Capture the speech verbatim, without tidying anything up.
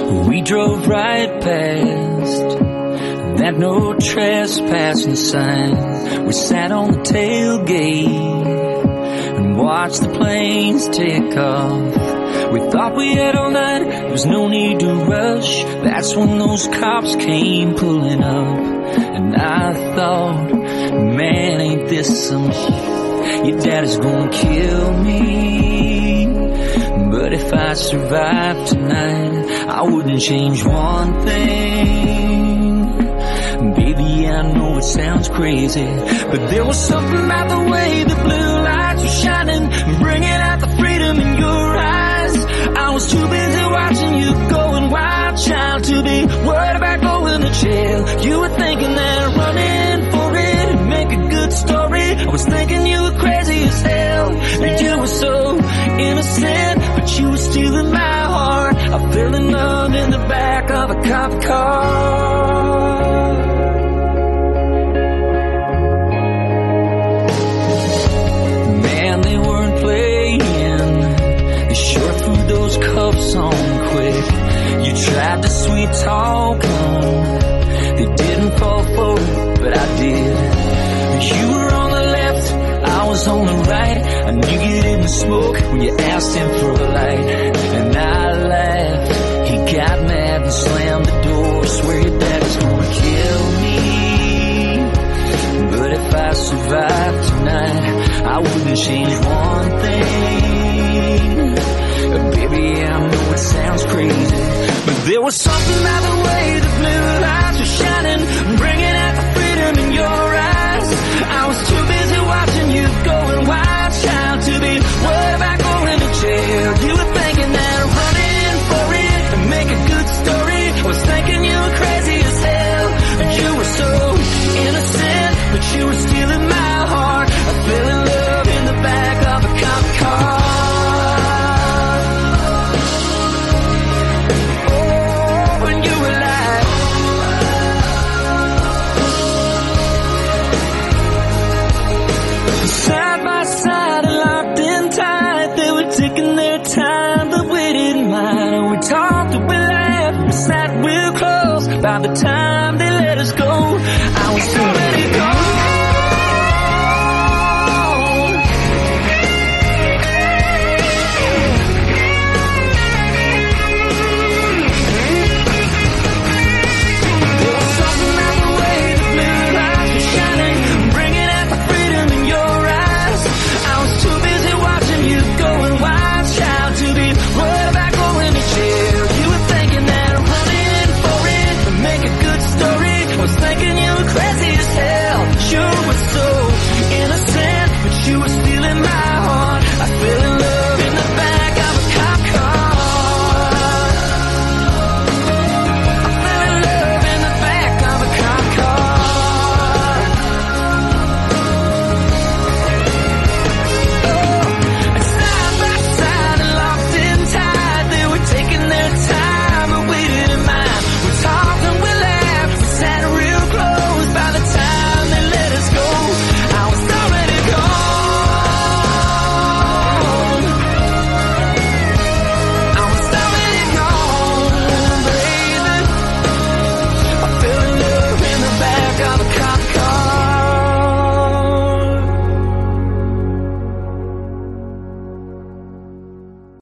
We drove right past that no trespassing sign. We sat on the tailgate and watched the planes take off. We thought we had all night, there was no need to rush. That's when those cops came pulling up. And I thought, man, ain't this some shit? Your daddy's gonna kill me. But if I survive tonight, I wouldn't change one thing. Baby, I know it sounds crazy, but there was something about the way the blue lights were shining, bringing out the freedom in your eyes. I was too busy watching you going wild, child, to be worried about going to jail. You were thinking that running for it would make a good story. I was thinking you were crazy as hell, and you were so innocent, but you were stealing my heart. I fell in love in the back of a cop car. Man, they weren't playing. They sure threw those cuffs on quick. You tried to sweet talk them. They didn't fall for it, but I did. You were on the left, I was on the right. I knew you didn't smoke when you asked him for a light. And I laughed, he got mad and slammed the door. Swear your daddy's gonna kill me. But if I survive tonight, I wouldn't change one thing. Baby, I know it sounds crazy, but there was something about the way the blue lights were shining, bringing out the freedom in your eyes. I was too busy watching you going wild, child, to be worried about going to jail. You were thinking that running for it would make a good story. I was thinking you were crazy as hell, and you were so innocent, but you were stealing my heart. I fell in love in the back of a cop car. Oh, and you were like, side by side and locked in tight. They were taking their time, but we didn't mind. We talked, we laughed, we sat real close. By the time